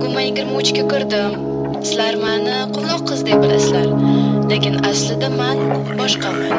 Bugun men 23 ga kirdim. Sizlar meni quvnoq qiz deb bilasizlar, lekin aslida men boshqaman.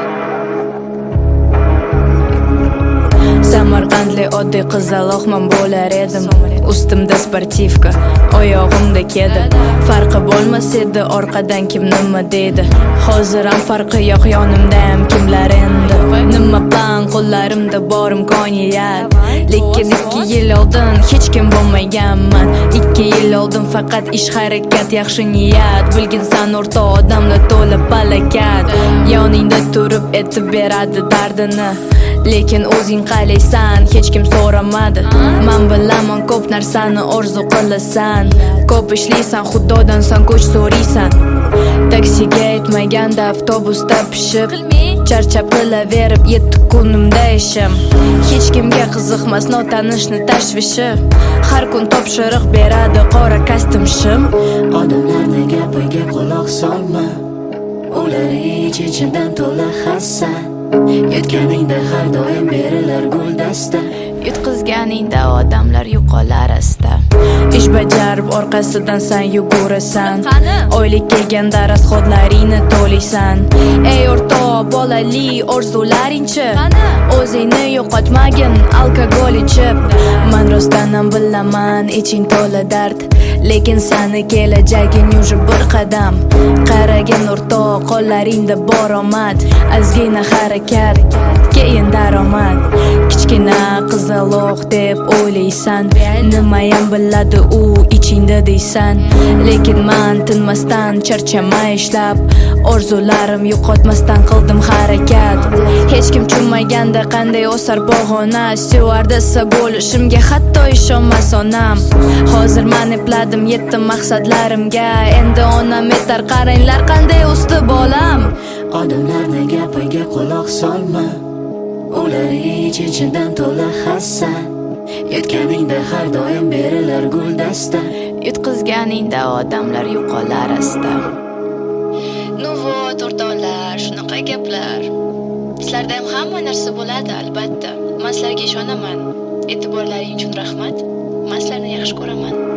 Samarqandli oddiy qizaloqman bo'lar edim. Ustimda sportivka, oyog'imda kedi. Farqi bo'lmas edi orqadan kim nima deydi. Hozir ham farqi yo'q, yonimda ham kimlar endi. Nima plan, qo'llarimda bor imkoniyat. Lekin 2 yil oldin hech kim bo'lmaganman. 2 yil oldin faqat ish harakat, yaxshi niyat. Bilginsan o'rta odamlar to'la palakat. Yoningda turib aytib beradi dardini. Lekin o'zing qalaysan, hech kim so'ramadi. Men bilaman ko'p narsani orzu qilasan. Ko'p ishlaysan, xudodan san kuch so'raysan. Taksiga aytmaganda avtobusda pishib, charchab qilaverib 7 kunimda ishim. Hech kimga qiziqmas notanishni tashvishi. Har kun topshiriq beradi qora kostyum-shim. Odamlarning gapiga quloq solma. Ular ichidan to'la hasad. Yutganingda har doim berilar guldasta. Yutqizganingda odamlar yo'qolar asta. Ish bajarib orqasidan san yugurasan. Oylik kelganda rasxodlaringni to'laysan. Ey o'rtoq, bolali orzularingchi? O'zingni yo'qotmagin alkogol ichib. Men rostdan ham bilaman iching to'la dard, lekin sani kelajaging уже bir qadam. Qaragin o'rtoq, qo'llaringda bor omad. Ozgina harakat, keyin daromad. Kichkina qizaloq deb o'ylaysan, nimayam biladi u ichingda deysan. Lekin men tinmasdan charchamay ishlab, orzularim yo'qotmasdan qildim harakat. Hech kim tushunmaganda qanday o'sar pog'ona. Stewardessa bo'lishimga hatto ishonmas onam. Hozir men epladim yetdim maqsadlarimga. Endi onam aytar, qaranglar qanday usti bolam. Odamlarning gapiga quloq solma. Ular ichidan to'la hasad. Yutganingda har doim berilar guldasta. Yutqizganingda odamlar yo'qolar asta. Nuvot o'rtoqlar, shunaqa gaplar. Sizlarda ham hamma narsa bo'ladi albatta. Men sizlarga ishonaman. E'tiborlaring uchun rahmat. Men sizlarni yaxshi ko'raman.